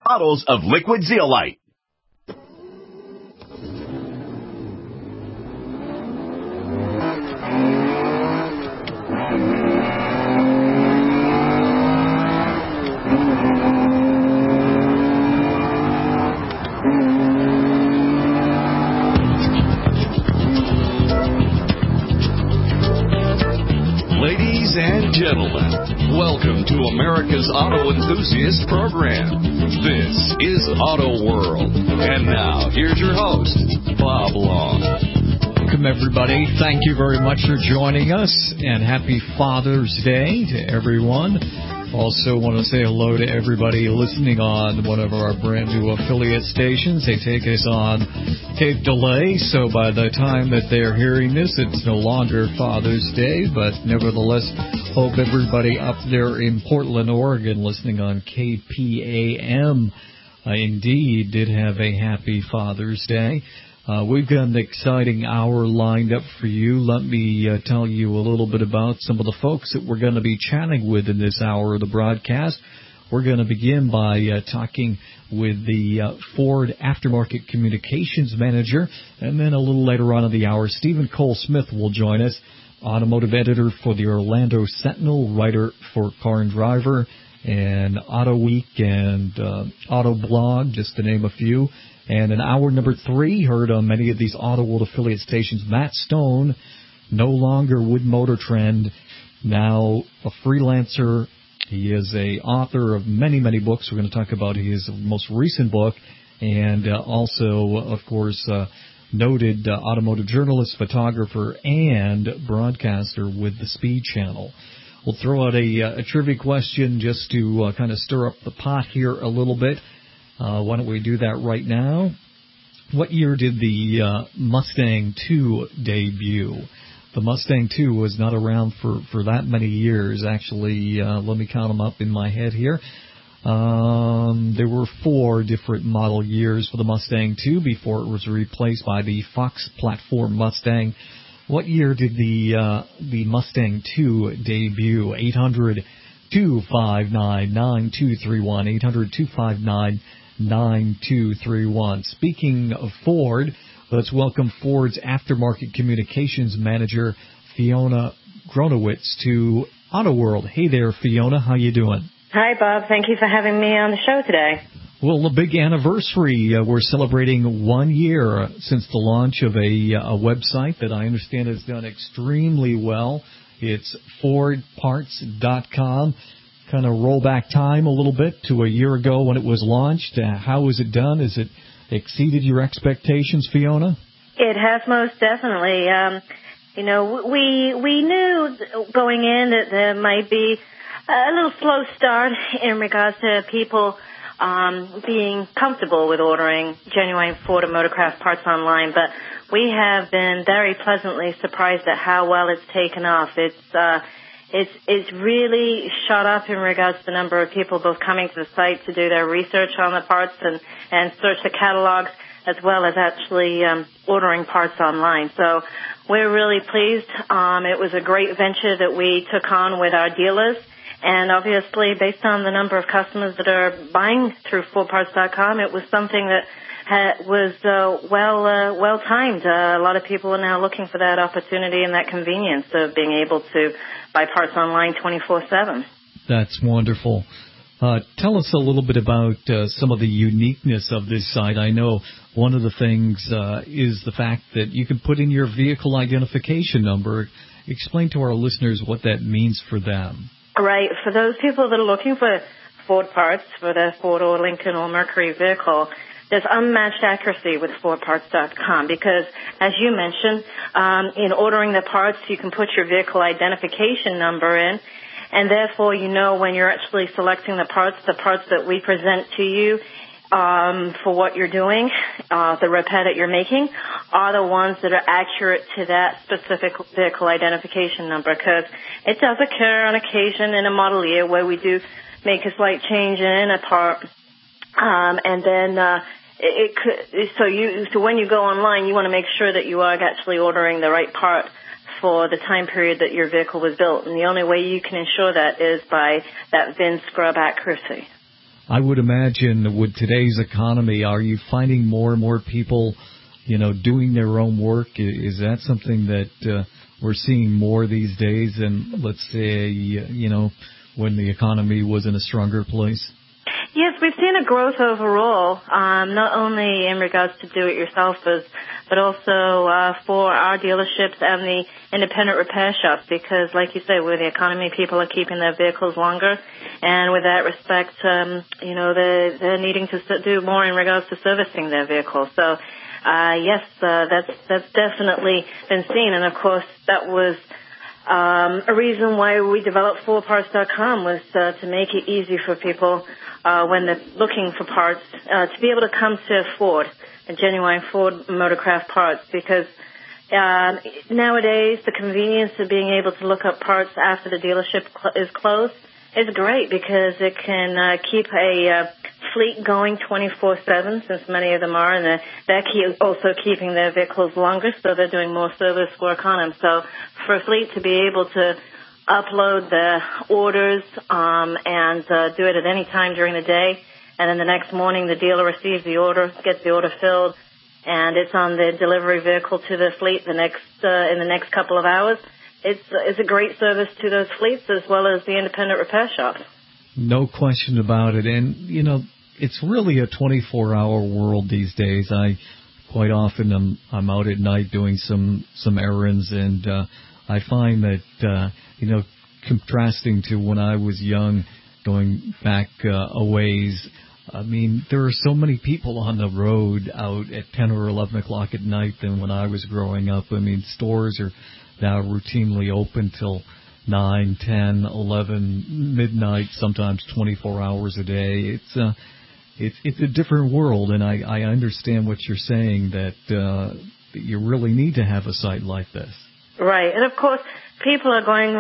bottles of liquid zeolite. Ladies and gentlemen, welcome to America's Auto Enthusiast Program. This is Auto World. And now, here's your host, Bob Long. Welcome, everybody. Thank you very much for joining us, and happy Father's Day to everyone. Also want to say hello to everybody listening on one of our brand new affiliate stations. They take us on tape delay, so by the time that they're hearing this, it's no longer Father's Day, but nevertheless, hope everybody up there in Portland, Oregon, listening on KPAM, indeed did have a happy Father's Day. We've got an exciting hour lined up for you. Let me tell you a little bit about some of the folks that we're going to be chatting with in this hour of the broadcast. We're going to begin by talking with the Ford Aftermarket Communications Manager, and then a little later on in the hour, Stephen Cole Smith will join us, automotive editor for the Orlando Sentinel, writer for Car and Driver, and Auto Week and Auto Blog, just to name a few. And in hour number 3, heard on many of these Auto World affiliate stations, Matt Stone, no longer with Motor Trend, now a freelancer. He is a author of many, many books. We're going to talk about his most recent book, and also, of course, noted automotive journalist, photographer, and broadcaster with the Speed Channel. We'll throw out a trivia question just to kind of stir up the pot here a little bit. Why don't we do that right now? What year did the Mustang II debut? The Mustang II was not around for that many years. Actually, let me count them up in my head here. There were 4 different model years for the Mustang II before it was replaced by the Fox platform Mustang. What year did the Mustang II debut? 800-259-9231. 800-259-9231. Speaking of Ford, let's welcome Ford's Aftermarket Communications Manager, Fiona Gronowitz, to Auto World. Hey there, Fiona. How you doing? Hi, Bob. Thank you for having me on the show today. Well, a big anniversary. We're celebrating 1 year since the launch of a website that I understand has done extremely well. It's FordParts.com. Kind of roll back time a little bit to a year ago when it was launched. How was it done? Has it exceeded your expectations, Fiona? It has most definitely. We knew going in that there might be a little slow start in regards to people being comfortable with ordering genuine Ford and Motorcraft parts online, but we have been very pleasantly surprised at how well it's taken off. It's really shot up in regards to the number of people both coming to the site to do their research on the parts and search the catalogs, as well as actually ordering parts online. So we're really pleased. It was a great venture that we took on with our dealers. And obviously, based on the number of customers that are buying through FordParts.com, it was something that was well timed. A lot of people are now looking for that opportunity and that convenience of being able to buy parts online 24/7. That's wonderful. Tell us a little bit about some of the uniqueness of this site. I know one of the things is the fact that you can put in your vehicle identification number. Explain to our listeners what that means for them. Right. For those people that are looking for Ford parts for their Ford or Lincoln or Mercury vehicle, there's unmatched accuracy with FordParts.com because, as you mentioned, in ordering the parts, you can put your vehicle identification number in, and therefore you know when you're actually selecting the parts that we present to you for what you're doing, the repair that you're making, are the ones that are accurate to that specific vehicle identification number, because it does occur on occasion in a model year where we do make a slight change in a part, and then so when you go online, you want to make sure that you are actually ordering the right part for the time period that your vehicle was built, and the only way you can ensure that is by that VIN scrub accuracy. I would imagine with today's economy, are you finding more and more people, doing their own work? Is that something that we're seeing more these days than, let's say, when the economy was in a stronger place? Yes, we've seen a growth overall, not only in regards to do-it-yourselfers, but also for our dealerships and the independent repair shops, because, like you say, with the economy, people are keeping their vehicles longer, and with that respect, they're needing to do more in regards to servicing their vehicles. So, yes, that's definitely been seen, and of course, that was a reason why we developed FordParts.com was to make it easy for people when they're looking for parts to be able to come to Ford, a genuine Ford Motorcraft parts, because nowadays the convenience of being able to look up parts after the dealership is closed is great, because it can keep a fleet going 24/7, since many of them are, and they're also keeping their vehicles longer, so they're doing more service work on them. So for a fleet to be able to upload the orders and do it at any time during the day, and then the next morning the dealer receives the order, gets the order filled, and it's on the delivery vehicle to the fleet in the next couple of hours. It's a great service to those fleets as well as the independent repair shops. No question about it. And, it's really a 24-hour world these days. I quite often I'm out at night doing some errands, and I find that, contrasting to when I was young, going back a ways, I mean, there are so many people on the road out at 10 or 11 o'clock at night than when I was growing up. I mean, stores are now routinely open till 9, 10, 11, midnight, sometimes 24 hours a day. It's a different world, and I understand what you're saying, that you really need to have a site like this. Right, and of course, people are going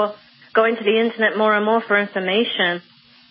to the internet more and more for information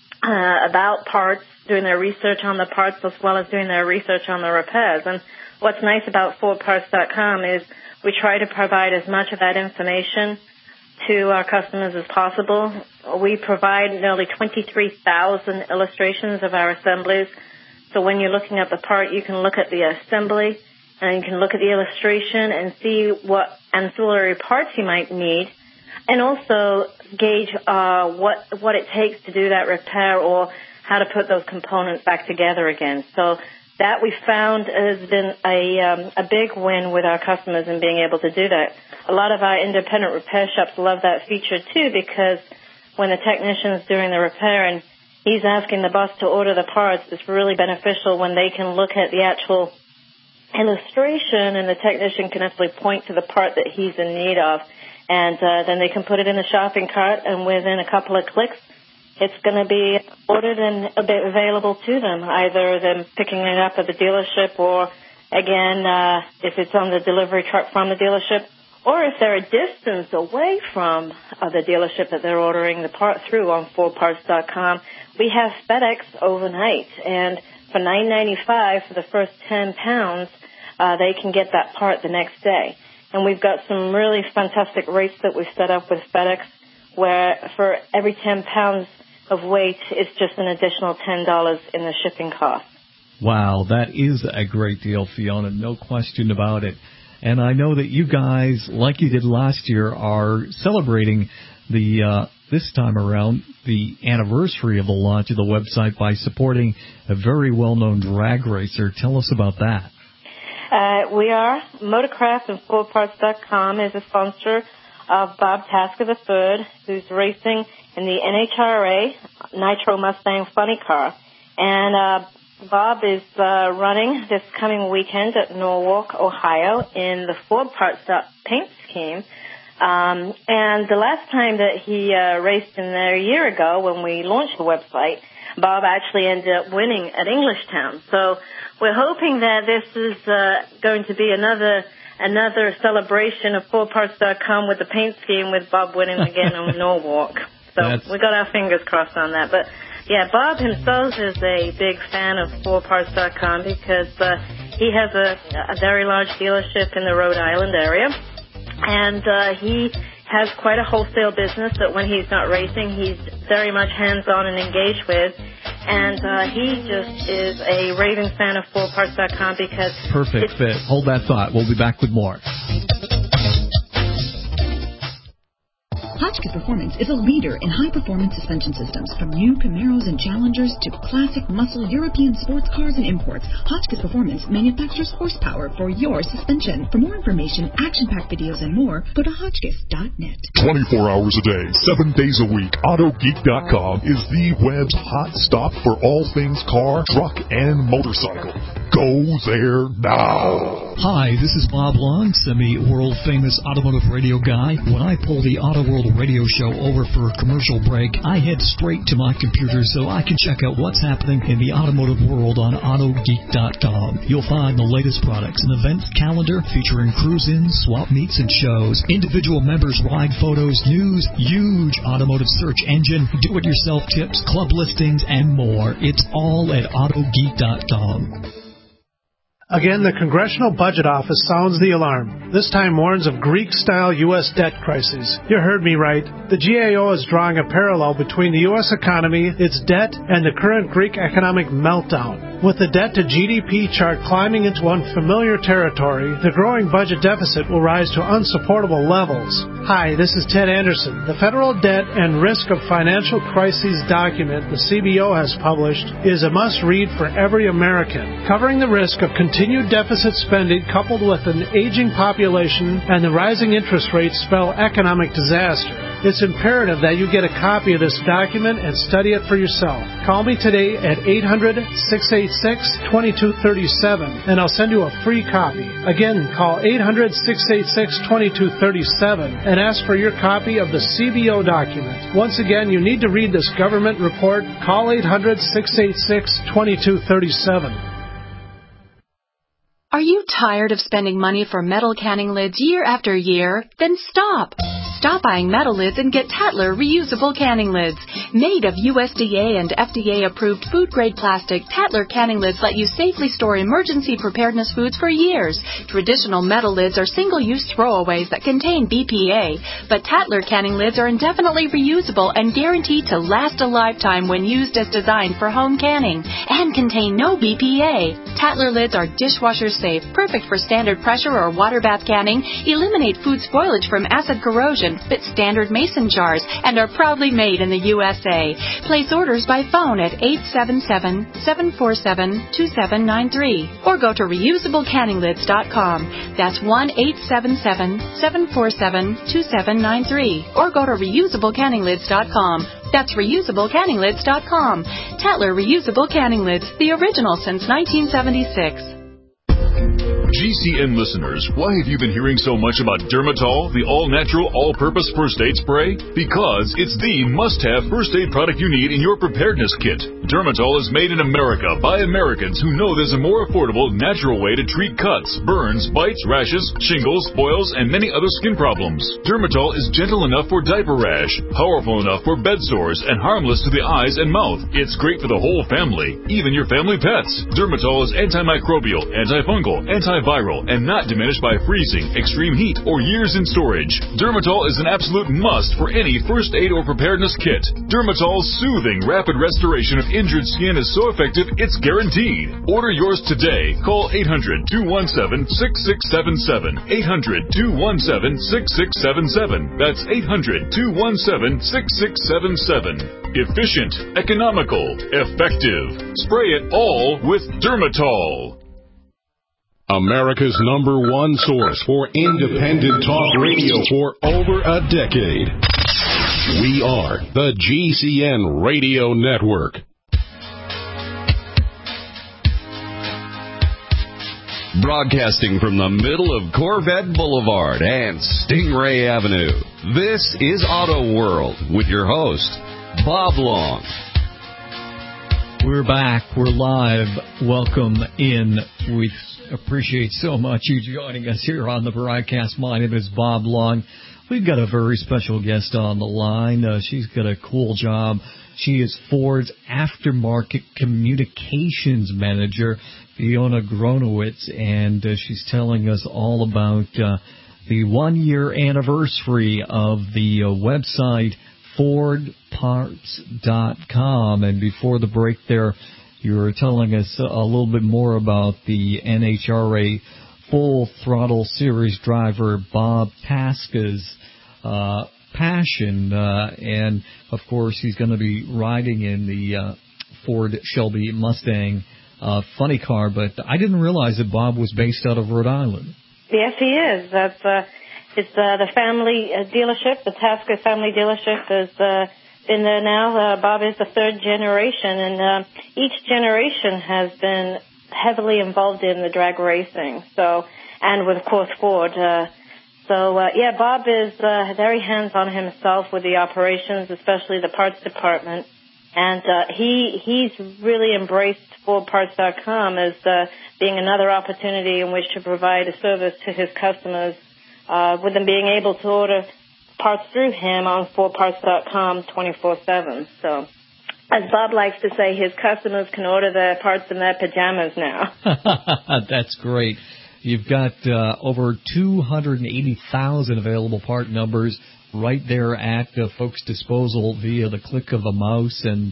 about parts, doing their research on the parts as well as doing their research on the repairs. And what's nice about FordParts.com is we try to provide as much of that information to our customers as possible. We provide nearly 23,000 illustrations of our assemblies. So when you're looking at the part, you can look at the assembly and you can look at the illustration and see what ancillary parts you might need, and also gauge what it takes to do that repair or how to put those components back together again. So that we found has been a big win with our customers in being able to do that. A lot of our independent repair shops love that feature too, because when the technician's doing the repair and he's asking the boss to order the parts, it's really beneficial when they can look at the actual illustration and the technician can actually point to the part that he's in need of, and then they can put it in the shopping cart, and within a couple of clicks it's going to be ordered and available to them, either them picking it up at the dealership or, again, if it's on the delivery truck from the dealership, or if they're a distance away from the dealership that they're ordering the part through on FordParts.com. We have FedEx overnight, and for $9.95 for the first 10 pounds, they can get that part the next day. And we've got some really fantastic rates that we've set up with FedEx, where for every 10 pounds of weight, it's just an additional $10 in the shipping cost. Wow, that is a great deal, Fiona, no question about it. And I know that you guys, like you did last year, are celebrating this time around the anniversary of the launch of the website by supporting a very well-known drag racer. Tell us about that. We are. Motorcraft and FordParts.com is a sponsor of Bob Tasker III, who's racing in the NHRA Nitro Mustang Funny Car. And Bob is running this coming weekend at Norwalk, Ohio, in the Ford Parts paint scheme. And the last time that he raced in there a year ago when we launched the website, Bob actually ended up winning at Englishtown. So we're hoping that this is going to be another celebration of FordParts.com with the paint scheme, with Bob winning again on Norwalk. So we got our fingers crossed on that. But yeah, Bob himself is a big fan of FordParts.com because he has a very large dealership in the Rhode Island area, and he has quite a wholesale business that when he's not racing, he's very much hands-on and engaged with. And he just is a raving fan of FullParts.com because... Perfect fit. Hold that thought. We'll be back with more. Hotchkiss Performance is a leader in high-performance suspension systems, from new Camaros and Challengers to classic muscle European sports cars and imports. Hotchkiss Performance manufactures horsepower for your suspension. For more information, action-packed videos, and more, go to Hotchkiss.net. 24 hours a day, 7 days a week, AutoGeek.com is the web's hot stop for all things car, truck, and motorcycle. Go there now. Hi, this is Bob Long, semi-world-famous automotive radio guy. When I pull the Auto World radio show over for a commercial break, I head straight to my computer so I can check out what's happening in the automotive world on AutoGeek.com. You'll find the latest products, an events calendar featuring cruise-ins, swap meets, and shows, individual members' ride photos, news, huge automotive search engine, do-it-yourself tips, club listings, and more. It's all at AutoGeek.com. Again, the Congressional Budget Office sounds the alarm. This time warns of Greek-style U.S. debt crises. You heard me right. The GAO is drawing a parallel between the U.S. economy, its debt, and the current Greek economic meltdown. With the debt-to-GDP chart climbing into unfamiliar territory, the growing budget deficit will rise to unsupportable levels. Hi, this is Ted Anderson. The Federal Debt and Risk of Financial Crises document the CBO has published is a must-read for every American, covering the risk of continued deficit spending coupled with an aging population and the rising interest rates spell economic disaster. It's imperative that you get a copy of this document and study it for yourself. Call me today at 800-686-2237 and I'll send you a free copy. Again, call 800-686-2237 and ask for your copy of the CBO document. Once again, you need to read this government report. Call 800-686-2237. Are you tired of spending money for metal canning lids year after year? Then stop! Stop buying metal lids and get Tatler reusable canning lids. Made of USDA and FDA-approved food-grade plastic, Tatler canning lids let you safely store emergency preparedness foods for years. Traditional metal lids are single-use throwaways that contain BPA, but Tatler canning lids are indefinitely reusable and guaranteed to last a lifetime when used as designed for home canning and contain no BPA. Tatler lids are dishwasher safe, perfect for standard pressure or water bath canning, eliminate food spoilage from acid corrosion, fit standard mason jars, and are proudly made in the USA. Place orders by phone at 877-747-2793 or go to reusablecanninglids.com. That's 1-877-747-2793 or go to reusablecanninglids.com. That's reusablecanninglids.com. Tatler Reusable Canning Lids, the original since 1976. GCN listeners, why have you been hearing so much about Dermatol, the all-natural, all-purpose first aid spray? Because it's the must-have first aid product you need in your preparedness kit. Dermatol is made in America by Americans who know there's a more affordable, natural way to treat cuts, burns, bites, rashes, shingles, boils, and many other skin problems. Dermatol is gentle enough for diaper rash, powerful enough for bed sores, and harmless to the eyes and mouth. It's great for the whole family, even your family pets. Dermatol is antimicrobial, antifungal, antiviral, and not diminished by freezing, extreme heat, or years in storage. Dermatol is an absolute must for any first aid or preparedness kit. Dermatol's soothing, rapid restoration of injured skin is so effective, it's guaranteed. Order yours today. Call 800-217-6677. 800-217-6677. That's 800-217-6677. Efficient, economical, effective. Spray it all with Dermatol. America's #1 source for independent talk radio for over a decade. We are the GCN Radio Network. Broadcasting from the middle of Corvette Boulevard and Stingray Avenue, this is Auto World with your host, Bob Long. We're back. We're live. Welcome in. We appreciate so much you joining us here on the broadcast. My name is Bob Long. We've got a very special guest on the line. She's got a cool job. She is Ford's aftermarket communications manager, Fiona Gronowitz, and she's telling us all about the 1-year anniversary of the website FordParts.com. And before the break there, you were telling us a little bit more about the NHRA Full Throttle Series driver Bob Tasca's passion. And, of course, he's going to be riding in the Ford Shelby Mustang funny car. But I didn't realize that Bob was based out of Rhode Island. Yes, he is. That's it's the family dealership. The Tasca family dealership has been there now. Bob is the third generation, and each generation has been heavily involved in the drag racing. So, and with, of course, Ford. Bob is very hands-on himself with the operations, especially the parts department. And he's really embraced FordParts.com as being another opportunity in which to provide a service to his customers, with them being able to order parts through him on FordParts.com 24/7. So, as Bob likes to say, his customers can order their parts in their pajamas now. That's great. You've got over 280,000 available part numbers right there at folks' disposal via the click of a mouse. And,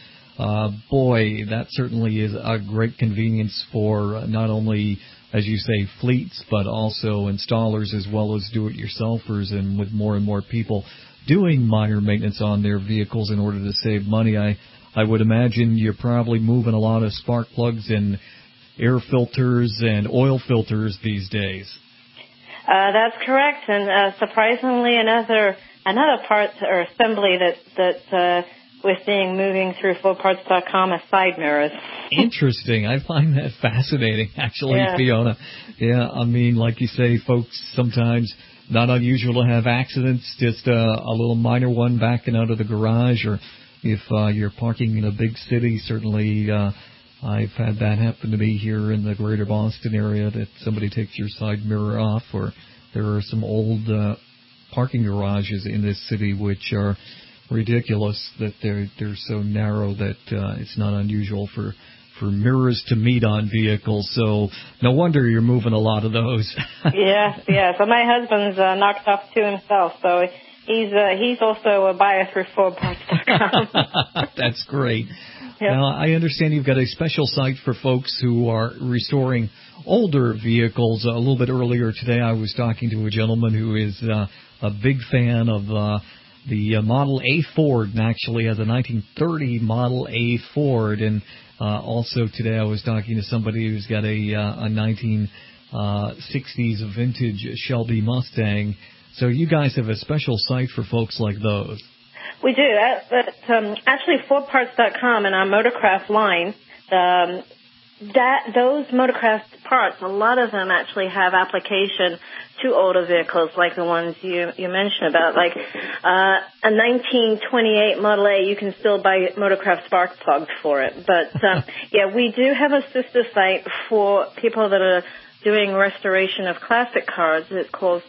boy, that certainly is a great convenience for not only, as you say, fleets, but also installers as well as do-it-yourselfers. And with more and more people doing minor maintenance on their vehicles in order to save money, I would imagine you're probably moving a lot of spark plugs and air filters and oil filters these days. That's correct, and surprisingly, another part or assembly that we're seeing moving through FordParts.com are side mirrors. Interesting. I find that fascinating, actually, yeah. Fiona. Yeah, I mean, like you say, folks, sometimes not unusual to have accidents, just a little minor one backing out of the garage, or if you're parking in a big city, certainly I've had that happen to me here in the greater Boston area, that somebody takes your side mirror off, or there are some old parking garages in this city which are ridiculous, that they're so narrow that it's not unusual for mirrors to meet on vehicles. So no wonder you're moving a lot of those. Yeah. So my husband's knocked off two himself, so he's also a buyer through FordParts.com. That's great. Yep. Now, I understand you've got a special site for folks who are restoring older vehicles. A little bit earlier today, I was talking to a gentleman who is a big fan of the Model A Ford, and actually has a 1930 Model A Ford. And also today I was talking to somebody who's got a 1960s vintage Shelby Mustang. So you guys have a special site for folks like those. We do. Actually, FordParts.com and our Motorcraft line, those Motorcraft parts, a lot of them actually have application to older vehicles like the ones you mentioned about. Like a 1928 Model A, you can still buy Motorcraft spark plugs for it. But, we do have a sister site for people that are doing restoration of classic cars. It's called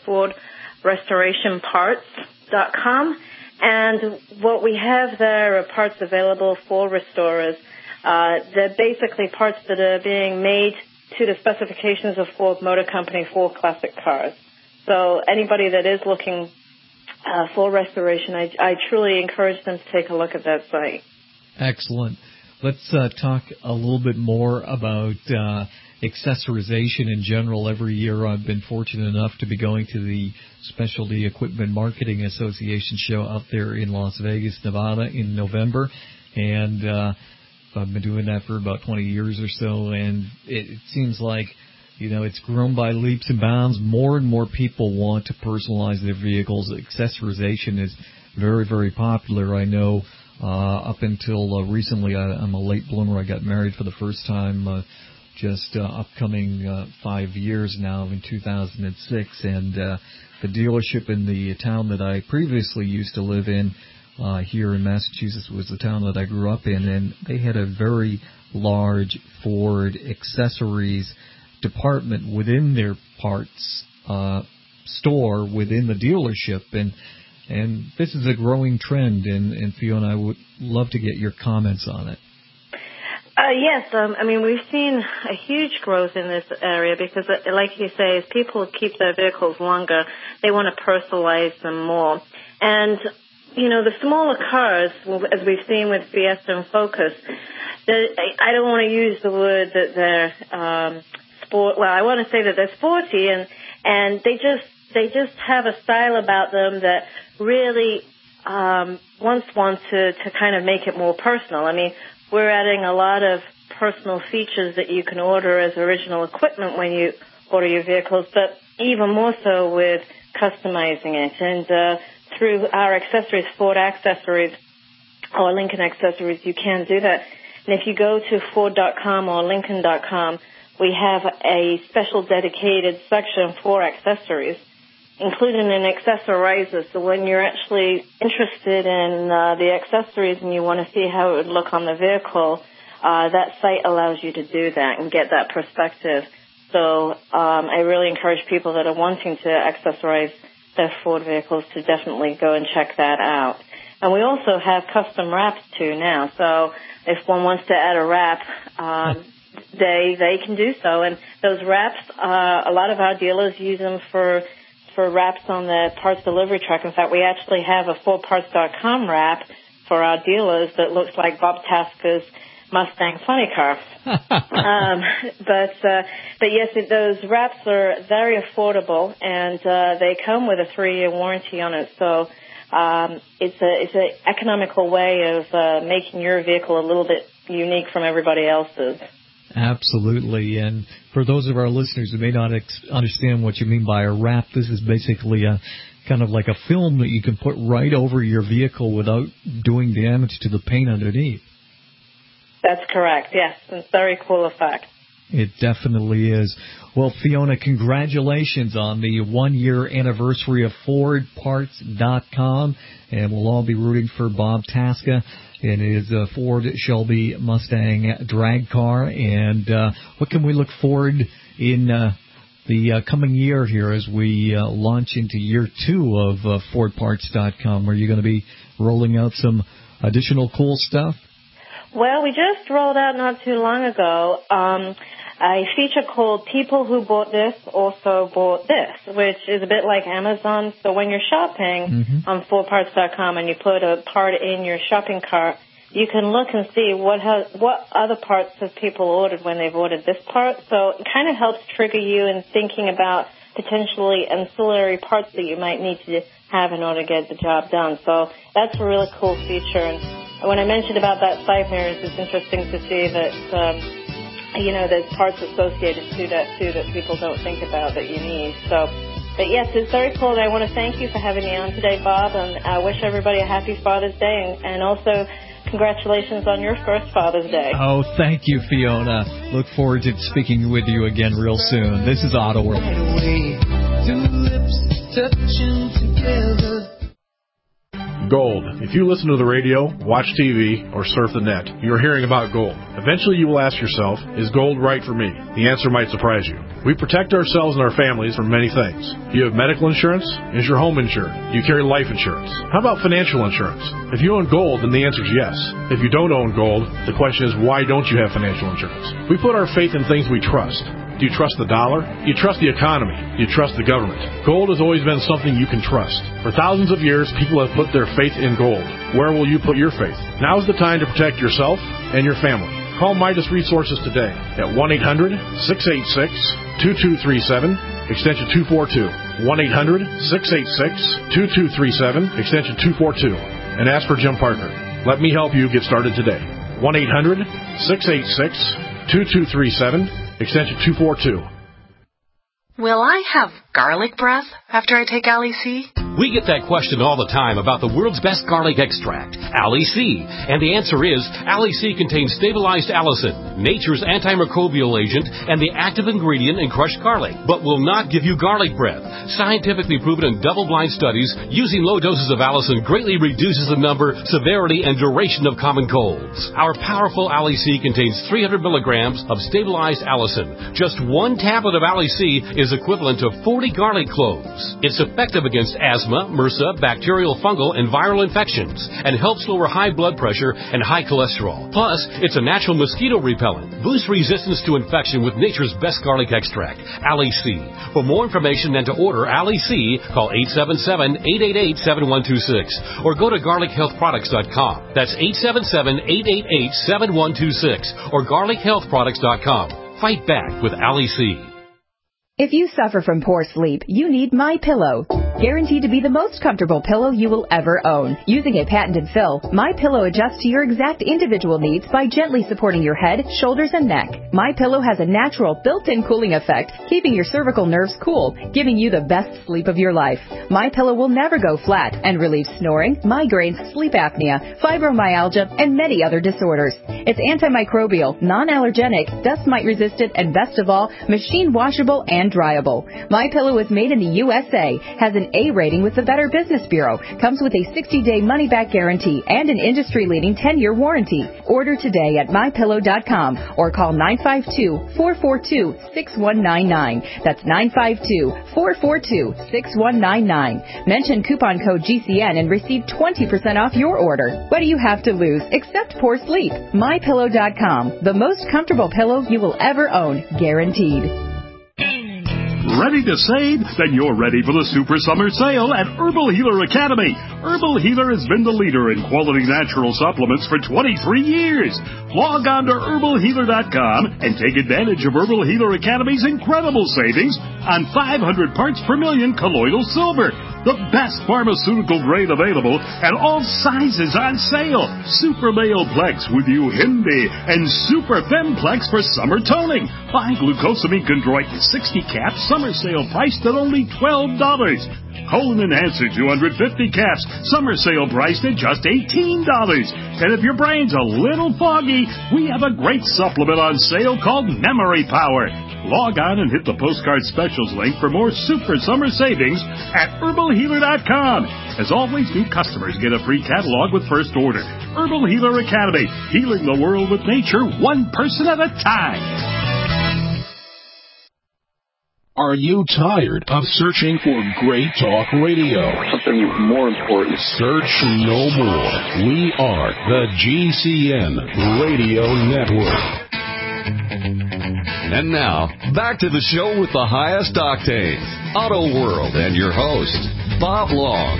FordRestorationParts.com. And what we have there are parts available for restorers. They're basically parts that are being made to the specifications of Ford Motor Company for classic cars. So anybody that is looking for restoration, I truly encourage them to take a look at that site. Excellent. Let's talk a little bit more about accessorization in general. Every year I've been fortunate enough to be going to the Specialty Equipment Marketing Association show out there in Las Vegas, Nevada in November. And I've been doing that for about 20 years or so, and it seems like, it's grown by leaps and bounds. More and more people want to personalize their vehicles. Accessorization is very, very popular. I know up until recently, I'm a late bloomer. I got married for the first time just upcoming 5 years now in 2006, and the dealership in the town that I previously used to live in here in Massachusetts was the town that I grew up in, and they had a very large Ford accessories department within their parts store within the dealership, and this is a growing trend, and Fiona, I would love to get your comments on it. Yes, we've seen a huge growth in this area because, like you say, as people keep their vehicles longer, they want to personalize them more. And the smaller cars, as we've seen with Fiesta and Focus, I don't want to use the word that they're sport. Well, I want to say that they're sporty, and they just have a style about them that really wants to kind of make it more personal. I mean, we're adding a lot of personal features that you can order as original equipment when you order your vehicles, but even more so with customizing it. And through our accessories, Ford Accessories or Lincoln Accessories, you can do that. And if you go to Ford.com or Lincoln.com, we have a special dedicated section for accessories, including an accessorizer. So when you're actually interested in the accessories and you want to see how it would look on the vehicle, that site allows you to do that and get that perspective. So I really encourage people that are wanting to accessorize their Ford vehicles to definitely go and check that out. And we also have custom wraps too now. So if one wants to add a wrap, they can do so. And those wraps, a lot of our dealers use them for wraps on the parts delivery truck. In fact, we actually have a FordParts.com wrap for our dealers that looks like Bob Tasker's Mustang funny car. But yes, those wraps are very affordable, and they come with a 3-year warranty on it. So it's an economical way of making your vehicle a little bit unique from everybody else's. Absolutely. And for those of our listeners who may not understand what you mean by a wrap, this is basically a kind of like a film that you can put right over your vehicle without doing damage to the paint underneath. That's correct, yes. It's a very cool effect. It definitely is. Well, Fiona, congratulations on the 1-year anniversary of FordParts.com, and we'll all be rooting for Bob Tasker and his Ford Shelby Mustang drag car. And what can we look forward in the coming year here as we launch into year 2 of FordParts.com? Are you going to be rolling out some additional cool stuff? Well, we just rolled out not too long ago a feature called People Who Bought This Also Bought This, which is a bit like Amazon. So when you're shopping on FordParts.com and you put a part in your shopping cart, you can look and see what other parts have people ordered when they've ordered this part. So it kind of helps trigger you in thinking about potentially ancillary parts that you might need to have in order to get the job done. So that's a really cool feature. And when I mentioned about that side mirrors, it's interesting to see that, there's parts associated to that, too, that people don't think about that you need. So, but yes, it's very cool. And I want to thank you for having me on today, Bob, and I wish everybody a happy Father's Day, and also congratulations on your first Father's Day. Oh, thank you, Fiona. Look forward to speaking with you again real soon. This is Auto World. Two lips touching together. Gold. If you listen to the radio, watch TV, or surf the net, you're hearing about gold. Eventually you will ask yourself, is gold right for me? The answer might surprise you. We protect ourselves and our families from many things. You have medical insurance? Is your home insured? Do you carry life insurance? How about financial insurance? If you own gold, then the answer is yes. If you don't own gold, the question is, why don't you have financial insurance? We put our faith in things we trust. Do you trust the dollar? Do you trust the economy? Do you trust the government? Gold has always been something you can trust. For thousands of years, people have put their faith in gold. Where will you put your faith? Now is the time to protect yourself and your family. Call Midas Resources today at 1-800-686-2237, extension 242. 1-800-686-2237, extension 242. And ask for Jim Parker. Let me help you get started today. 1-800-686-2237, extension 242. Will I have garlic breath after I take Ali-C? We get that question all the time about the world's best garlic extract, Ali-C. And the answer is, Ali-C contains stabilized allicin, nature's antimicrobial agent, and the active ingredient in crushed garlic, but will not give you garlic breath. Scientifically proven in double-blind studies, using low doses of allicin greatly reduces the number, severity, and duration of common colds. Our powerful Ali-C contains 300 milligrams of stabilized allicin. Just one tablet of Ali-C is equivalent to 40 40 garlic cloves. It's effective against asthma, MRSA, bacterial, fungal, and viral infections, and helps lower high blood pressure and high cholesterol. Plus, it's a natural mosquito repellent. Boost resistance to infection with nature's best garlic extract, Ali C. For more information and to order Ali C, call 877-888-7126 or go to garlichealthproducts.com. That's 877-888-7126 or garlichealthproducts.com. Fight back with Ali C. If you suffer from poor sleep, you need MyPillow. Guaranteed to be the most comfortable pillow you will ever own. Using a patented fill, MyPillow adjusts to your exact individual needs by gently supporting your head, shoulders, and neck. MyPillow has a natural built-in cooling effect, keeping your cervical nerves cool, giving you the best sleep of your life. MyPillow will never go flat and relieves snoring, migraines, sleep apnea, fibromyalgia, and many other disorders. It's antimicrobial, non-allergenic, dust mite resistant, and best of all, machine washable and dryable. MyPillow is made in the USA, has an A rating with the Better Business Bureau, comes with a 60-day money-back guarantee and an industry-leading 10-year warranty. Order today at MyPillow.com or call 952-442-6199. That's 952-442-6199. Mention coupon code GCN and receive 20% off your order. What do you have to lose except poor sleep? MyPillow.com, the most comfortable pillow you will ever own, guaranteed. Ready to save? Then you're ready for the Super Summer Sale at Herbal Healer Academy. Herbal Healer has been the leader in quality natural supplements for 23 years. Log on to herbalhealer.com and take advantage of Herbal Healer Academy's incredible savings on 500 parts per million colloidal silver. The best pharmaceutical grade available and all sizes on sale. Super Male Plex with Uhindi and Super Femplex for summer toning. Buy glucosamine chondroitin 60 caps, summer sale priced at only $12. Colon Enhancer 250 caps, summer sale priced at just $18. And if your brain's a little foggy, we have a great supplement on sale called Memory Power. Log on and hit the postcard specials link for more super summer savings at herbalhealer.com. As always, new customers get a free catalog with first order. Herbal Healer Academy, healing the world with nature one person at a time. Are you tired of searching for great talk radio? Something more important. Search no more. We are the GCN Radio Network. And now, back to the show with the highest octane, Auto World, and your host, Bob Long.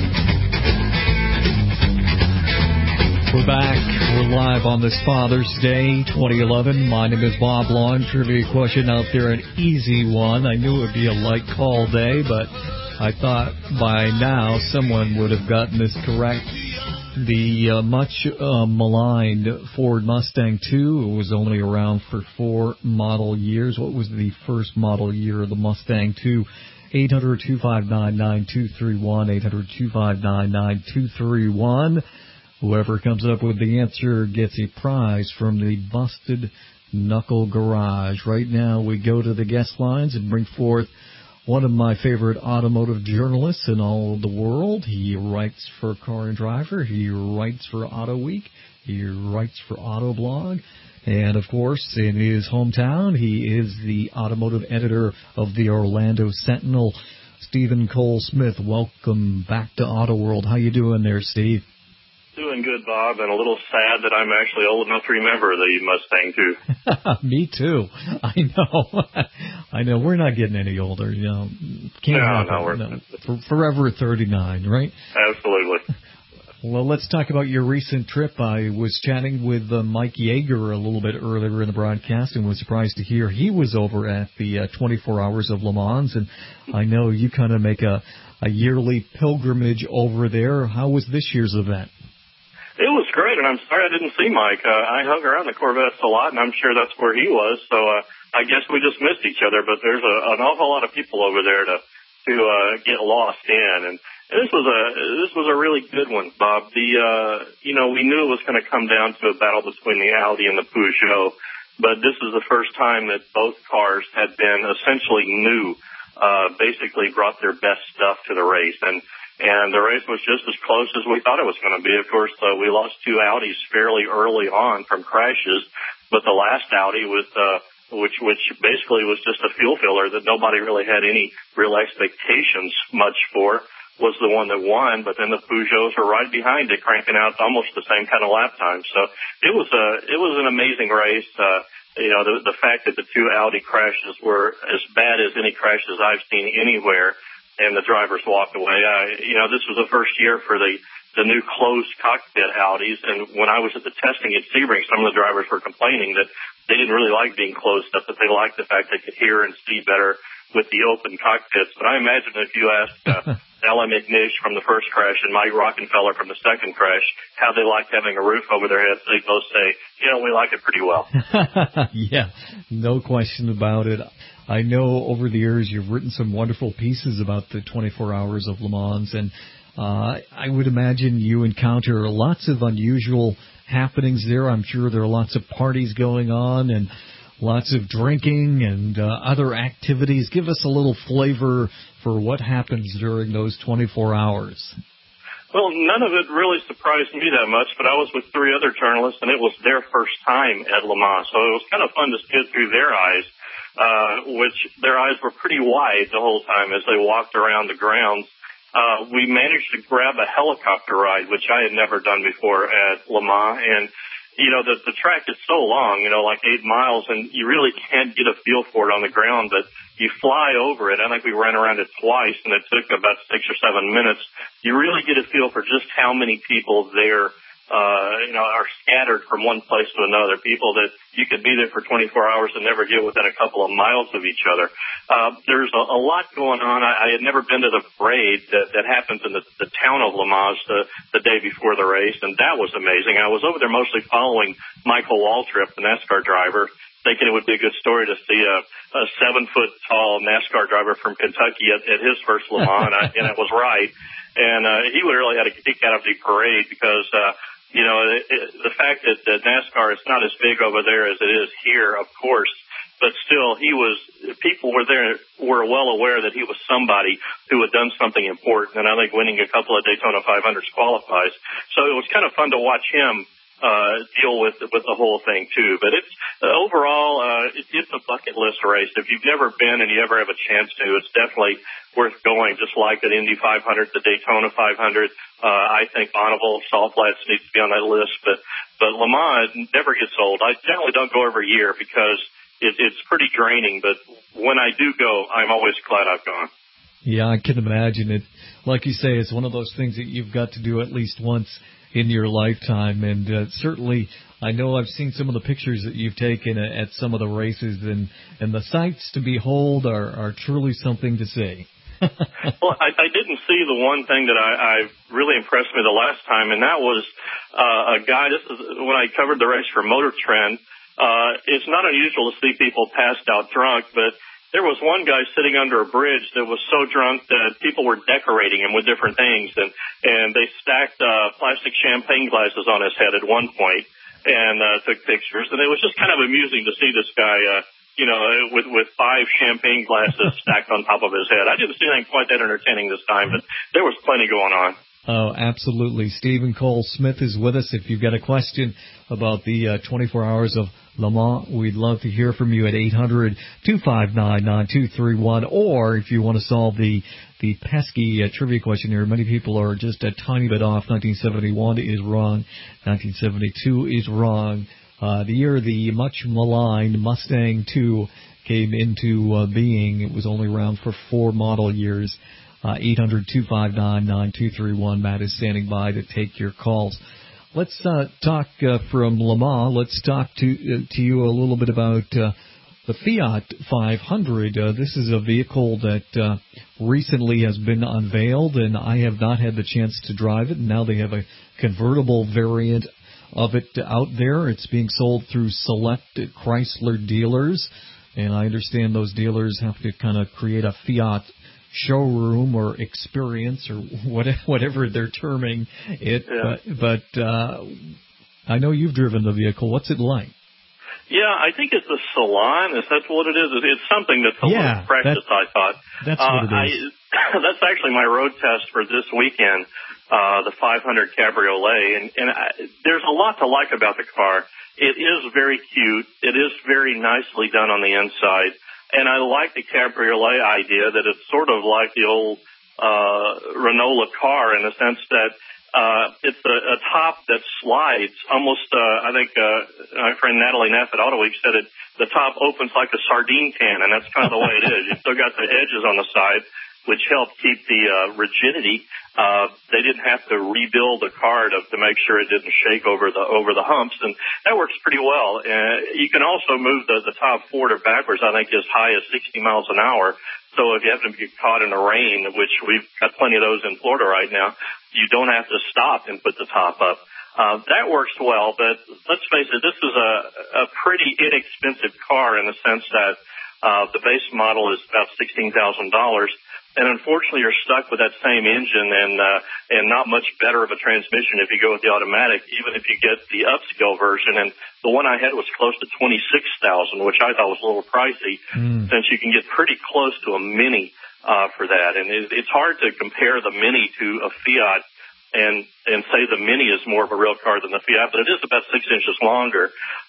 We're back. We're live on this Father's Day, 2011. My name is Bob Long. Trivia question out there, an easy one. I knew it would be a light call day, but I thought by now someone would have gotten this correct. The much maligned Ford Mustang II was only around for 4 model years. What was the first model year of the Mustang II? 800-259-9231, 800-259-9231. Whoever comes up with the answer gets a prize from the Busted Knuckle Garage. Right now we go to the guest lines and bring forth one of my favorite automotive journalists in all of the world. He writes for Car and Driver. He writes for Auto Week. He writes for Autoblog. And, of course, in his hometown, he is the automotive editor of the Orlando Sentinel, Stephen Cole Smith. Welcome back to Auto World. How you doing there, Steve? Doing good, Bob, and a little sad that I'm actually old enough to remember the Mustang too. Me too. I know. We're not getting any older. You know, forever 39, right? Absolutely. Well, let's talk about your recent trip. I was chatting with Mike Yeager a little bit earlier in the broadcast and was surprised to hear he was over at the 24 Hours of Le Mans. And I know you kind of make a yearly pilgrimage over there. How was this year's event? It was great, and I'm sorry I didn't see Mike. I hung around the Corvettes a lot, and I'm sure that's where he was. So I guess we just missed each other. But there's an awful lot of people over there to get lost in, and this was a really good one, Bob. We knew it was going to come down to a battle between the Audi and the Peugeot, but this is the first time that both cars had been essentially new, basically brought their best stuff to the race, and the race was just as close as we thought it was going to be. Of course, we lost 2 Audis fairly early on from crashes, but the last Audi with which basically was just a fuel filler that nobody really had any real expectations much for, was the one that won. But then the Peugeots were right behind it, cranking out almost the same kind of lap time. So it was an amazing race. The fact that the two Audi crashes were as bad as any crashes I've seen anywhere, and the drivers walked away. This was the first year for the new closed cockpit Audis, and when I was at the testing at Sebring, some of the drivers were complaining that they didn't really like being closed up, that they liked the fact they could hear and see better with the open cockpits. But I imagine if you asked Ella McNish from the first crash and Mike Rockenfeller from the second crash how they liked having a roof over their heads, they'd both say, we like it pretty well. Yeah, no question about it. I know over the years you've written some wonderful pieces about the 24 Hours of Le Mans, and I would imagine you encounter lots of unusual happenings there. I'm sure there are lots of parties going on and lots of drinking and other activities. Give us a little flavor for what happens during those 24 hours. Well, none of it really surprised me that much, but I was with three other journalists, and it was their first time at Le Mans, so it was kind of fun to see it through their eyes, which their eyes were pretty wide the whole time as they walked around the grounds. We managed to grab a helicopter ride, which I had never done before at Le Mans, and the track is so long, like 8 miles, and you really can't get a feel for it on the ground, but you fly over it. I think we ran around it twice, and it took about 6 or 7 minutes. You really get a feel for just how many people there are scattered from one place to another, people that you could be there for 24 hours and never get within a couple of miles of each other. There's a lot going on. I had never been to the parade that happens in the town of Le Mans the day before the race, and that was amazing. I was over there mostly following Michael Waltrip, the NASCAR driver, thinking it would be a good story to see a 7-foot-tall NASCAR driver from Kentucky at his first Le Mans, and I was right. And he really had a kick out of the parade because the fact that NASCAR is not as big over there as it is here, of course, but still people were well aware that he was somebody who had done something important, and I think winning a couple of Daytona 500s qualifies. So it was kind of fun to watch him deal with the whole thing too. But it's overall it's a bucket list race. If you've never been and you ever have a chance to, it's definitely worth going. Just like the Indy 500, the Daytona 500. I think Bonneville, Salt Flats needs to be on that list. But Le Mans never gets old. I generally don't go every year because it's pretty draining. But when I do go, I'm always glad I've gone. Yeah, I can imagine it. Like you say, it's one of those things that you've got to do at least once in your lifetime, and certainly I know I've seen some of the pictures that you've taken at some of the races, and the sights to behold are truly something to see. Well, I didn't see the one thing that I really impressed me the last time, and that was a guy. This is when I covered the race for Motor Trend. It's not unusual to see people passed out drunk, but there was one guy sitting under a bridge that was so drunk that people were decorating him with different things, and they stacked plastic champagne glasses on his head at one point and took pictures. And it was just kind of amusing to see this guy, with 5 champagne glasses stacked on top of his head. I didn't see anything quite that entertaining this time, but there was plenty going on. Oh, absolutely. Stephen Cole Smith is with us. If you've got a question about the 24 Hours of Le Mans, we'd love to hear from you at 800-259-9231. Or if you want to solve the pesky trivia question here, many people are just a tiny bit off. 1971 is wrong. 1972 is wrong. The year the much maligned Mustang II came into being, it was only around for 4 model years. 800-259-9231. Matt is standing by to take your calls. Let's talk from Le Mans. Let's talk to you a little bit about the Fiat 500. This is a vehicle that recently has been unveiled, and I have not had the chance to drive it. Now they have a convertible variant of it out there. It's being sold through select Chrysler dealers, and I understand those dealers have to kind of create a Fiat showroom or experience or whatever they're terming it. Yeah. But I know you've driven the vehicle. What's it like? Yeah, I think it's a Salon. Is that what it is? It's something that's a little practice, I thought. That's what it is. That's actually my road test for this weekend, the 500 Cabriolet. And there's a lot to like about the car. It is very cute. It is very nicely done on the inside. And I like the cabriolet idea that it's sort of like the old Renault car in the sense that it's a top that slides almost, I think my friend Natalie Neff at Auto Week said it, the top opens like a sardine can, and that's kind of the way it is. You've still got the edges on the side, which help keep the rigidity. They didn't have to rebuild the car to make sure it didn't shake over the humps, and that works pretty well. You can also move the top forward or backwards, I think, as high as 60 miles an hour. So if you happen to get caught in the rain, which we've got plenty of those in Florida right now, you don't have to stop and put the top up. That works well, but let's face it, this is a pretty inexpensive car in the sense that the base model is about $16,000. And unfortunately, you're stuck with that same engine and not much better of a transmission if you go with the automatic, even if you get the upscale version. And the one I had was close to $26,000, which I thought was a little pricey, since you can get pretty close to a Mini for that. And it's hard to compare the Mini to a Fiat and say the Mini is more of a real car than the Fiat, but it is about 6 inches longer.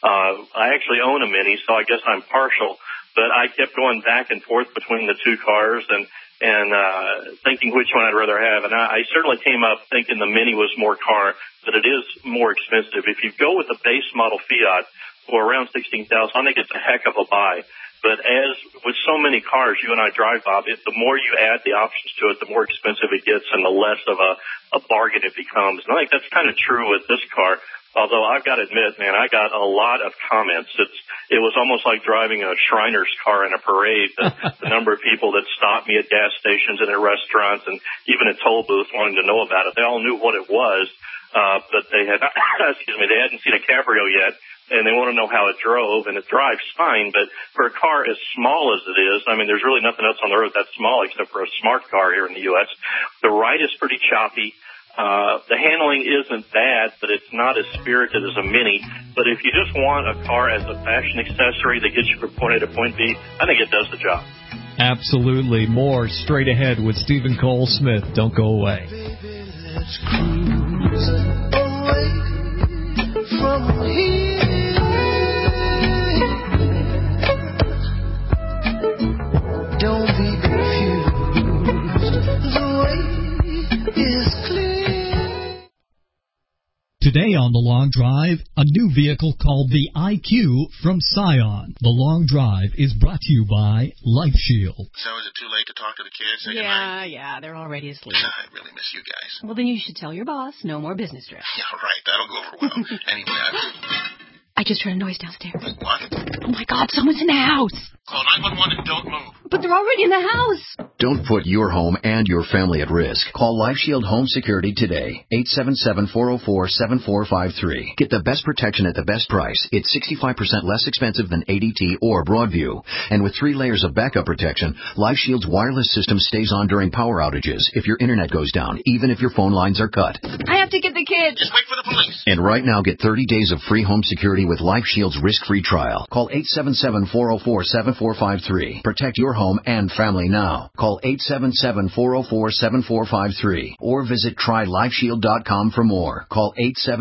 I actually own a Mini, so I guess I'm partial. But I kept going back and forth between the two cars and thinking which one I'd rather have. And I certainly came up thinking the Mini was more car, but it is more expensive. If you go with the base model Fiat for around $16,000, I think it's a heck of a buy. But as with so many cars you and I drive, Bob, the more you add the options to it, the more expensive it gets and the less of a bargain it becomes. And I think that's kind of true with this car. Although I've got to admit, man, I got a lot of comments. It was almost like driving a Shriner's car in a parade. The number of people that stopped me at gas stations and at restaurants and even at toll booths wanting to know about it. They all knew what it was, but they had, they hadn't seen a Cabrio yet, and they want to know how it drove, and it drives fine. But for a car as small as it is, I mean, there's really nothing else on the road that small except for a smart car here in the U.S. The ride is pretty choppy. The handling isn't bad, but it's not as spirited as a Mini. But if you just want a car as a fashion accessory that gets you from point A to point B, I think it does the job. Absolutely. More straight ahead with Stephen Cole Smith. Don't go away. Baby, let's cruise away from here. Don't be confused. The way is clear. Today on The Long Drive, a new vehicle called the IQ from Scion. The Long Drive is brought to you by Life Shield. So is it too late to talk to the kids? Yeah, they're already asleep. I really miss you guys. Well, then you should tell your boss no more business trips. Yeah, right. That'll go over well. Anyway, I just heard a noise downstairs. What? Oh, my God, someone's in the house. Call 911 and don't move. But they're already in the house. Don't put your home and your family at risk. Call Life Shield Home Security today. 877-404-7453. Get the best protection at the best price. It's 65% less expensive than ADT or Broadview. And with 3 layers of backup protection, Life Shield's wireless system stays on during power outages if your internet goes down, even if your phone lines are cut. I have to get the kids. Just wait for the police. And right now, get 30 days of free home security with Life Shield's risk-free trial. Call 877-404-7453. Protect your home and family now. Call 877-404-7453 or visit trylifeshield.com for more. Call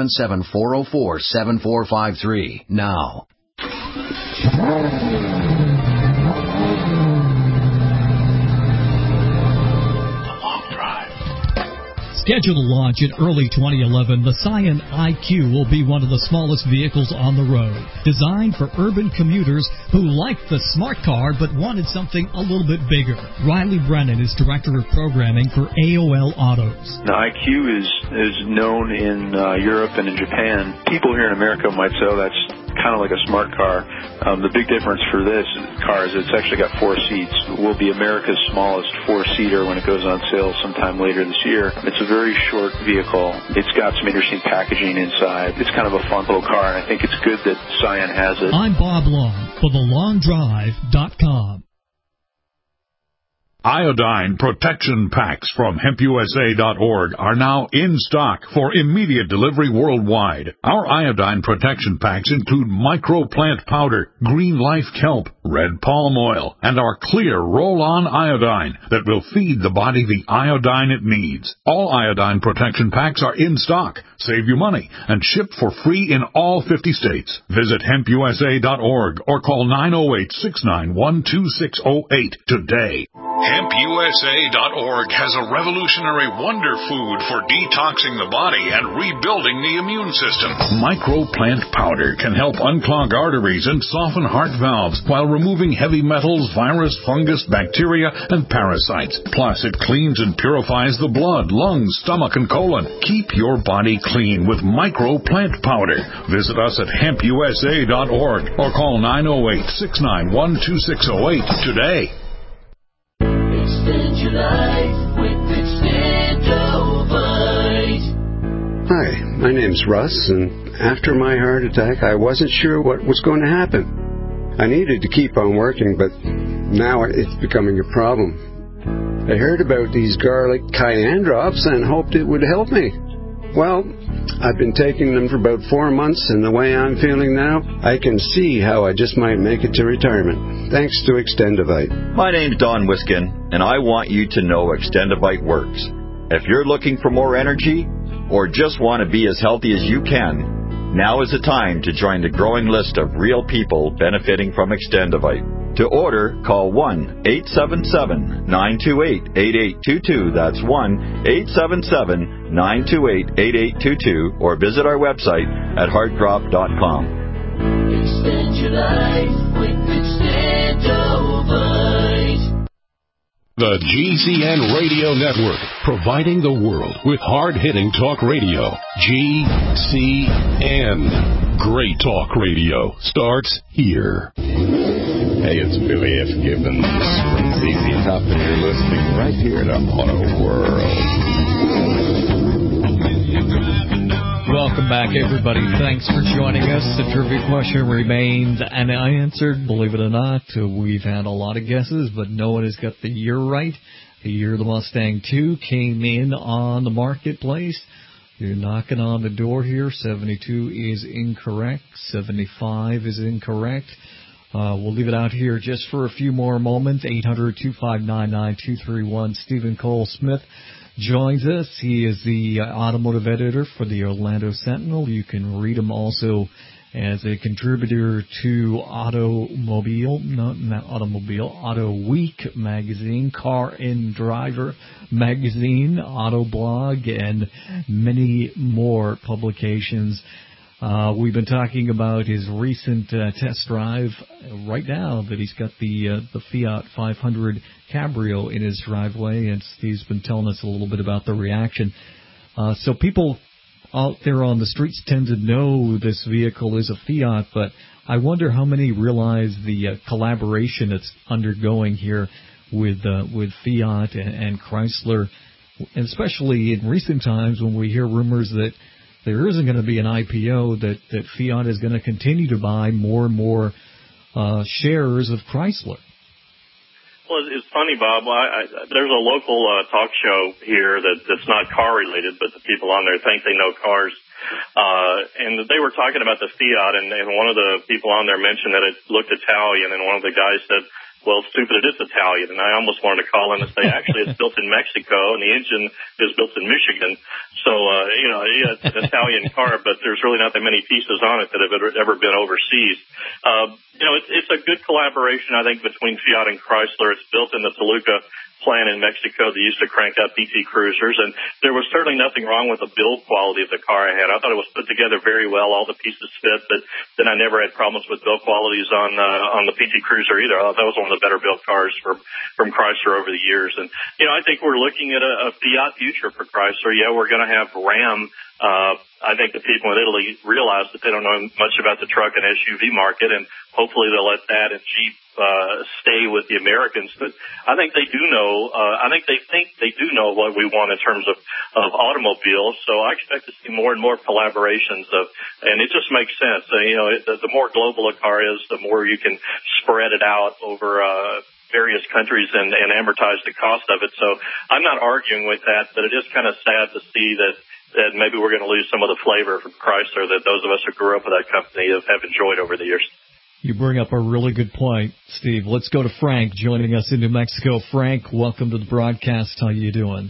877-404-7453 now. Scheduled to launch in early 2011, the Scion IQ will be one of the smallest vehicles on the road. Designed for urban commuters who liked the smart car but wanted something a little bit bigger. Riley Brennan is Director of Programming for AOL Autos. The IQ is known in Europe and in Japan. People here in America might say, oh, that's kind of like a smart car. The big difference for this car is it's actually got 4 seats. It will be America's smallest 4-seater when it goes on sale sometime later this year. It's a very short vehicle. It's got some interesting packaging inside. It's kind of a fun little car, and I think it's good that Scion has it. I'm Bob Long for TheLongDrive.com. Iodine protection packs from HempUSA.org are now in stock for immediate delivery worldwide. Our iodine protection packs include microplant powder, green life kelp, red palm oil, and our clear roll-on iodine that will feed the body the iodine it needs. All iodine protection packs are in stock. Save you money and ship for free in all 50 states. Visit HempUSA.org or call 908-691-2608 today. HempUSA.org has a revolutionary wonder food for detoxing the body and rebuilding the immune system. Microplant powder can help unclog arteries and soften heart valves while removing heavy metals, virus, fungus, bacteria, and parasites. Plus, it cleans and purifies the blood, lungs, stomach, and colon. Keep your body clean with Microplant powder. Visit us at HempUSA.org or call 908-691-2608 today. Extend your life with Extendovite. Hi, my name's Russ, and after my heart attack, I wasn't sure what was going to happen. I needed to keep on working, but now it's becoming a problem. I heard about these garlic cayenne drops and hoped it would help me. Well, I've been taking them for about 4 months, and the way I'm feeling now, I can see how I just might make it to retirement. Thanks to Extendovite. My name's Don Wiskin, and I want you to know Extendovite works. If you're looking for more energy, or just want to be as healthy as you can, now is the time to join the growing list of real people benefiting from Extendovite. To order, call 1-877-928-8822. That's 1-877-928-8822. Or visit our website at heartdrop.com. Extend your life with Extendovite. The GCN Radio Network, providing the world with hard-hitting talk radio. GCN. Great talk radio starts here. Hey, it's Billy F. Gibbons from ZZ Top, and you're listening right here to Auto World. Welcome back, everybody. Thanks for joining us. The trivia question remains unanswered. Believe it or not, we've had a lot of guesses, but no one has got the year right. The year the Mustang 2 came in on the marketplace. You're knocking on the door here. 72 is incorrect. 75 is incorrect. We'll leave it out here just for a few more moments. 800-259-9231. Stephen Cole Smith joins us. He is the automotive editor for the Orlando Sentinel. You can read him also as a contributor to Auto Week magazine, Car and Driver magazine, Auto Blog, and many more publications. We've been talking about his recent test drive right now that he's got the Fiat 500 Cabrio in his driveway, and Steve's been telling us a little bit about the reaction. So people out there on the streets tend to know this vehicle is a Fiat, but I wonder how many realize the collaboration it's undergoing here with Fiat and Chrysler, and especially in recent times when we hear rumors that there isn't going to be an IPO, that Fiat is going to continue to buy more and more shares of Chrysler. Well, it's funny, Bob. There's a local talk show here that's not car-related, but the people on there think they know cars. And they were talking about the Fiat, and one of the people on there mentioned that it looked Italian, and one of the guys said, well, stupid, it is Italian. And I almost wanted to call in and say, actually, it's built in Mexico, and the engine is built in Michigan. So, yeah, it's an Italian car, but there's really not that many pieces on it that have ever been overseas. It's a good collaboration, I think, between Fiat and Chrysler. It's built in the Toluca plant in Mexico. They used to crank out PT Cruisers, and there was certainly nothing wrong with the build quality of the car I had. I thought it was put together very well. All the pieces fit, but then I never had problems with build qualities on the PT Cruiser either. I thought that was one of the better built cars from Chrysler over the years. And, I think we're looking at a Fiat future for Chrysler. Yeah, we're going to have Ram. I think the people in Italy realize that they don't know much about the truck and SUV market, and hopefully they'll let that and Jeep stay with the Americans. But I think they do know. I think they do know what we want in terms of automobiles. So I expect to see more and more collaborations and it just makes sense. The more global a car is, the more you can spread it out over various countries and amortize the cost of it. So I'm not arguing with that, but it is kind of sad to see that maybe we're going to lose some of the flavor from Chrysler that those of us who grew up with that company have enjoyed over the years. You bring up a really good point, Steve. Let's go to Frank joining us in New Mexico. Frank, welcome to the broadcast. How you doing?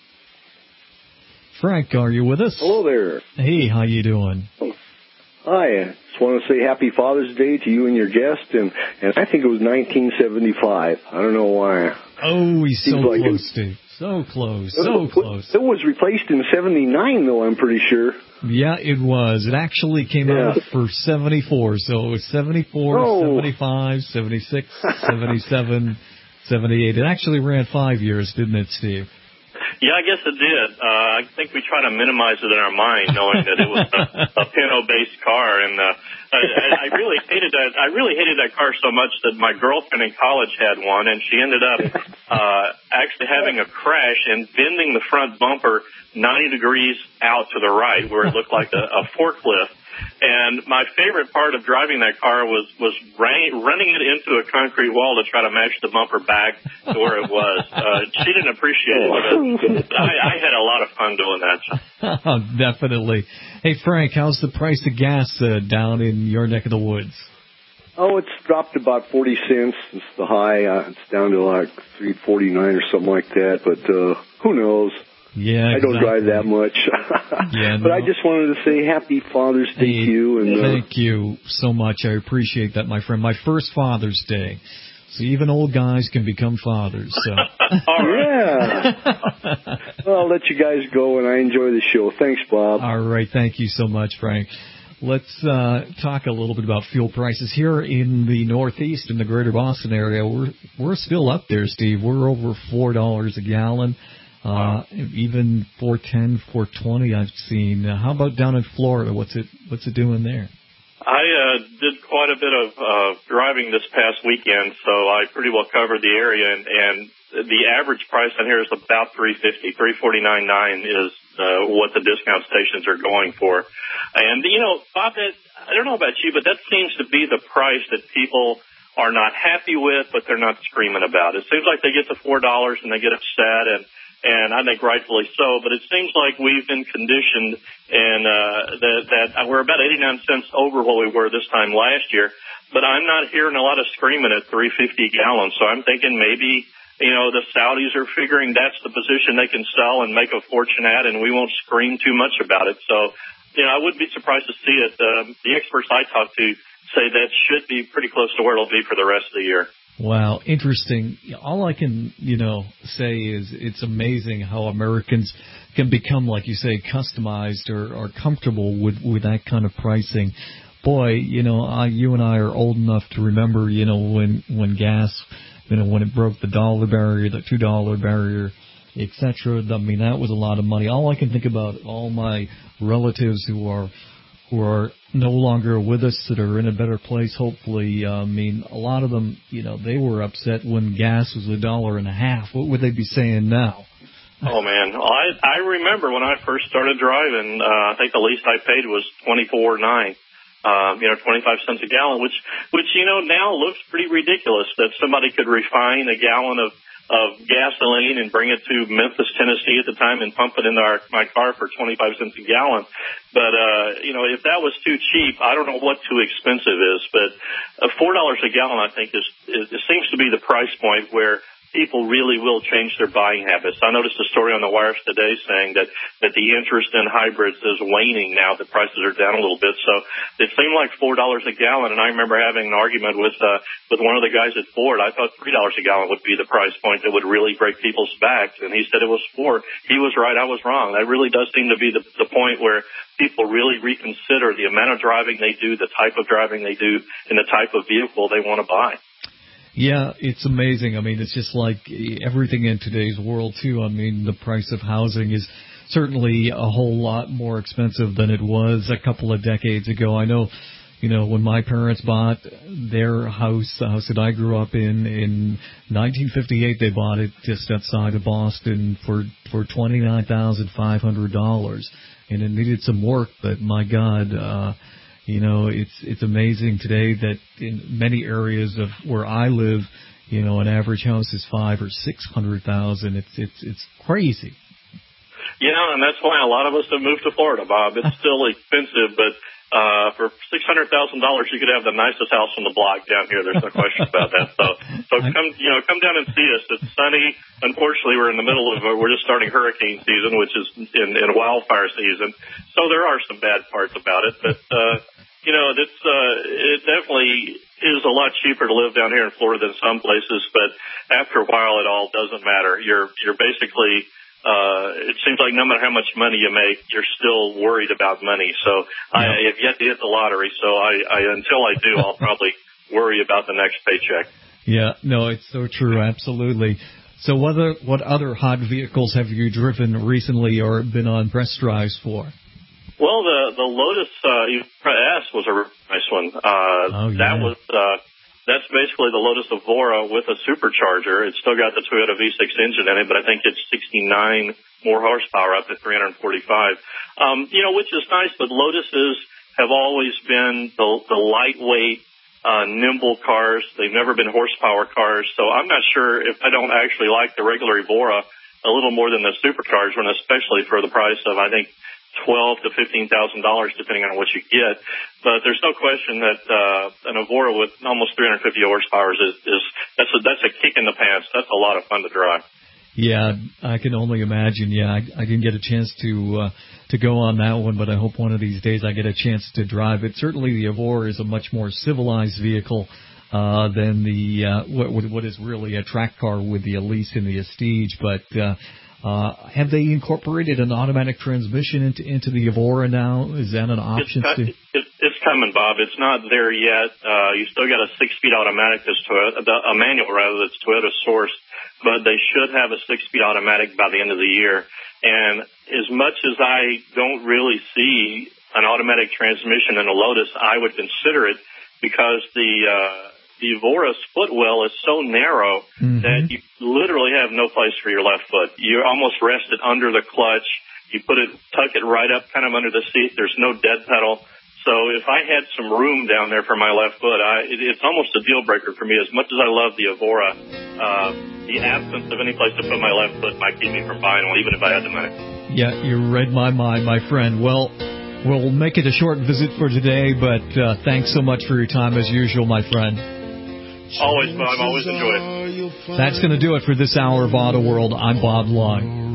Frank, are you with us? Hello there. Hey, how you doing? Hi. I just want to say Happy Father's Day to you and your guest, and I think it was 1975. I don't know why. Oh, he's so close, Steve. So close, so close. It was replaced in 79, though, I'm pretty sure. Yeah, it was. It actually came out for 74, so it was 74, 75, 76, 77, 78. It actually ran 5 years, didn't it, Steve? Yeah, I guess it did. I think we try to minimize it in our mind, knowing that it was a Pinto-based car, and I really hated that. I really hated that car so much that my girlfriend in college had one, and she ended up actually having a crash and bending the front bumper 90 degrees out to the right, where it looked like a forklift. And my favorite part of driving that car was running it into a concrete wall to try to match the bumper back to where it was. She didn't appreciate it, but I had a lot of fun doing that. Definitely. Hey, Frank, how's the price of gas down in your neck of the woods? Oh, it's dropped about 40 cents. It's the high. It's down to like $3.49 or something like that, but who knows? Yeah, I don't drive that much. Yeah, but I just wanted to say Happy Father's Day to you. And thank you so much. I appreciate that, my friend. My first Father's Day. So even old guys can become fathers. So. Yeah. Well, I'll let you guys go, and I enjoy the show. Thanks, Bob. All right. Thank you so much, Frank. Let's talk a little bit about fuel prices here in the Northeast, in the greater Boston area. We're still up there, Steve. We're over $4 a gallon. Even $4.10, $4.20 I've seen. How about down in Florida? What's it doing there? I did quite a bit of driving this past weekend, so I pretty well covered the area, and the average price on here is about $3.50. $3.49.9 is what the discount stations are going for. And Bob, I don't know about you, but that seems to be the price that people are not happy with, but they're not screaming about. It seems like they get to $4 and they get upset, and I think rightfully so, but it seems like we've been conditioned and that we're about 89 cents over what we were this time last year, but I'm not hearing a lot of screaming at $3.50 a gallon, so I'm thinking maybe, the Saudis are figuring that's the position they can sell and make a fortune at, and we won't scream too much about it. So, I wouldn't be surprised to see it. The experts I talked to say that should be pretty close to where it'll be for the rest of the year. Wow, interesting. All I can, say is it's amazing how Americans can become, like you say, customized or comfortable with that kind of pricing. Boy, you and I are old enough to remember, when gas, when it broke the $1 barrier, the $2 barrier, etc. I mean, that was a lot of money. All I can think about, all my relatives who are no longer with us, that are in a better place, hopefully. A lot of them, they were upset when gas was $1.50. What would they be saying now? Oh man, I remember when I first started driving. I think the least I paid was $24.9. 25 cents a gallon, which now looks pretty ridiculous that somebody could refine a gallon of gasoline and bring it to Memphis, Tennessee at the time and pump it into my car for 25 cents a gallon. But, if that was too cheap, I don't know what too expensive is, but $4 a gallon, I think, it seems to be the price point where people really will change their buying habits. I noticed a story on the wires today saying that the interest in hybrids is waning now. The prices are down a little bit. So it seemed like $4 a gallon. And I remember having an argument with one of the guys at Ford. I thought $3 a gallon would be the price point that would really break people's backs. And he said it was $4. He was right. I was wrong. That really does seem to be the point where people really reconsider the amount of driving they do, the type of driving they do, and the type of vehicle they want to buy. Yeah, it's amazing. It's just like everything in today's world, too. The price of housing is certainly a whole lot more expensive than it was a couple of decades ago. I know, when my parents bought their house, the house that I grew up in 1958, they bought it just outside of Boston for $29,500. And it needed some work, but my God, it's amazing today that in many areas of where I live, an average house is $500,000 or $600,000. It's crazy. Yeah, and that's why a lot of us have moved to Florida, Bob. It's still expensive, but for $600,000, you could have the nicest house on the block down here. There's no question about that. So come down and see us. It's sunny. Unfortunately, we're in the middle of we're just starting hurricane season, which is in wildfire season. So there are some bad parts about it, but it definitely is a lot cheaper to live down here in Florida than some places. But after a while, it all doesn't matter. You're basically it seems like no matter how much money you make, you're still worried about money. So I have yet to hit the lottery. So until I do, I'll probably worry about the next paycheck. Yeah, no, it's so true. Absolutely. So what other hot vehicles have you driven recently or been on press drives for? Well, the Lotus S was a really nice one. That's basically the Lotus Evora with a supercharger. It's still got the Toyota V6 engine in it, but I think it's 69 more horsepower up to 345. Which is nice, but Lotuses have always been the lightweight, nimble cars. They've never been horsepower cars. So I'm not sure if I don't actually like the regular Evora a little more than the supercharged one, especially for the price of, I think, $12,000 to $15,000, depending on what you get. But there's no question that an Evora with almost 350 horsepower that's a kick in the pants. That's a lot of fun to drive. Yeah, I can only imagine. Yeah, I didn't get a chance to go on that one, but I hope one of these days I get a chance to drive it. Certainly, the Evora is a much more civilized vehicle than the what is really a track car with the Elise and the Estige, but. Have they incorporated an automatic transmission into the Evora now? Is that an option? It's coming, Bob. It's not there yet. You still got a 6-speed automatic that's Toyota, a manual rather, that's Toyota sourced, but they should have a 6-speed automatic by the end of the year. And as much as I don't really see an automatic transmission in a Lotus, I would consider it because the Evora's footwell is so narrow that you literally have no place for your left foot. You're almost rested under the clutch. You tuck it right up kind of under the seat. There's no dead pedal. So if I had some room down there for my left foot, it's almost a deal breaker for me. As much as I love the Evora, the absence of any place to put my left foot might keep me from buying one, even if I had the money. Yeah, you read my mind, my friend. Well, we'll make it a short visit for today, but thanks so much for your time as usual, my friend. Always, Bob. Always enjoy it. That's going to do it for this hour of Auto World. I'm Bob Long.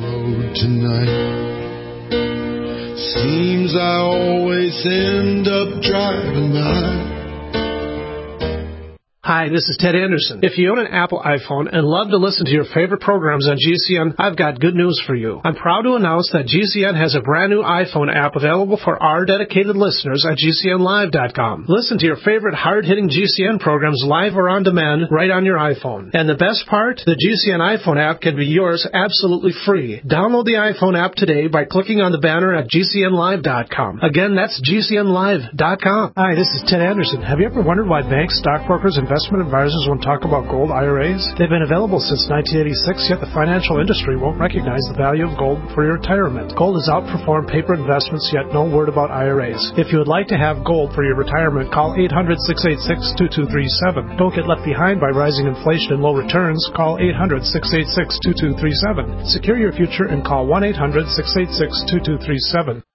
Seems I always end up driving by. Hi, this is Ted Anderson. If you own an Apple iPhone and love to listen to your favorite programs on GCN, I've got good news for you. I'm proud to announce that GCN has a brand new iPhone app available for our dedicated listeners at GCNlive.com. Listen to your favorite hard-hitting GCN programs live or on demand right on your iPhone. And the best part? The GCN iPhone app can be yours absolutely free. Download the iPhone app today by clicking on the banner at GCNlive.com. Again, that's GCNlive.com. Hi, this is Ted Anderson. Have you ever wondered why banks, stockbrokers, investment advisors won't talk about gold IRAs? They've been available since 1986, yet the financial industry won't recognize the value of gold for your retirement. Gold has outperformed paper investments, yet no word about IRAs. If you would like to have gold for your retirement, call 800-686-2237. Don't get left behind by rising inflation and low returns. Call 800-686-2237. Secure your future and call 1-800-686-2237.